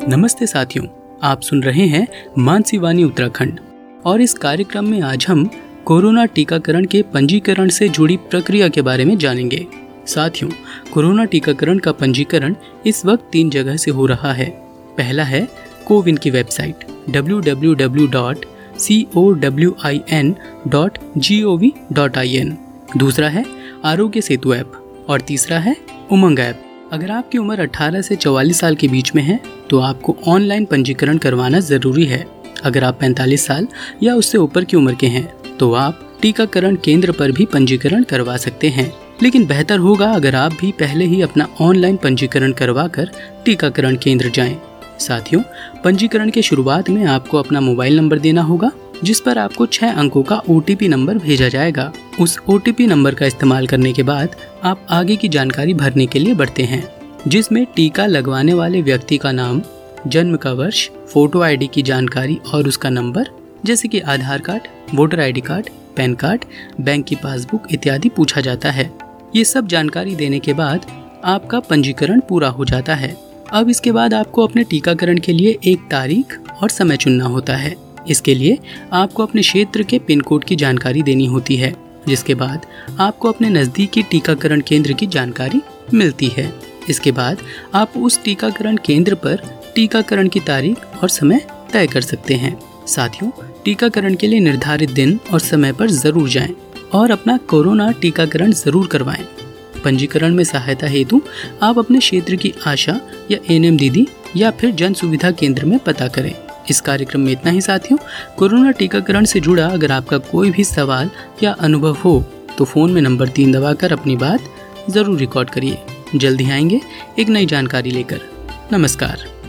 नमस्ते साथियों, आप सुन रहे हैं मानसी वाणी उत्तराखंड और इस कार्यक्रम में आज हम कोरोना टीकाकरण के पंजीकरण से जुड़ी प्रक्रिया के बारे में जानेंगे। साथियों, कोरोना टीकाकरण का पंजीकरण इस वक्त 3 जगह से हो रहा है। पहला है कोविन की वेबसाइट www.cowin.gov.in, दूसरा है आरोग्य सेतु ऐप और तीसरा है उमंग ऐप। अगर आपकी उम्र 18 से 44 साल के बीच में है तो आपको ऑनलाइन पंजीकरण करवाना जरूरी है। अगर आप 45 साल या उससे ऊपर की उम्र के हैं तो आप टीकाकरण केंद्र पर भी पंजीकरण करवा सकते हैं, लेकिन बेहतर होगा अगर आप भी पहले ही अपना ऑनलाइन पंजीकरण करवाकर टीकाकरण केंद्र जाएं। साथियों, पंजीकरण के शुरुआत में आपको अपना मोबाइल नंबर देना होगा, जिस पर आपको 6 अंकों का OTP नंबर भेजा जाएगा। उस OTP नंबर का इस्तेमाल करने के बाद आप आगे की जानकारी भरने के लिए बढ़ते हैं, जिसमें टीका लगवाने वाले व्यक्ति का नाम, जन्म का वर्ष, फोटो ID की जानकारी और उसका नंबर, जैसे कि Aadhaar card, voter ID card, pan card, bank की पासबुक इत्यादि पूछा जाता है। ये सब जानकारी देने के बाद आपका पंजीकरण पूरा हो जाता है। अब इसके बाद आपको अपने टीकाकरण के लिए एक तारीख और समय चुनना होता है। इसके लिए आपको अपने क्षेत्र के पिन कोड की जानकारी देनी होती है, जिसके बाद आपको अपने नज़दीकी टीकाकरण केंद्र की जानकारी मिलती है। इसके बाद आप उस टीकाकरण केंद्र पर टीकाकरण की तारीख और समय तय कर सकते हैं। साथियों, टीकाकरण के लिए निर्धारित दिन और समय पर जरूर जाएं और अपना कोरोना टीकाकरण जरूर करवाएं। पंजीकरण में सहायता हेतु आप अपने क्षेत्र की आशा या ANM दीदी या फिर जन सुविधा केंद्र में पता करें। इस कार्यक्रम में इतना ही साथियों। कोरोना टीकाकरण से जुड़ा अगर आपका कोई भी सवाल या अनुभव हो तो फ़ोन में नंबर 3 दबाकर अपनी बात ज़रूर रिकॉर्ड करिए। जल्दी आएंगे एक नई जानकारी लेकर। नमस्कार।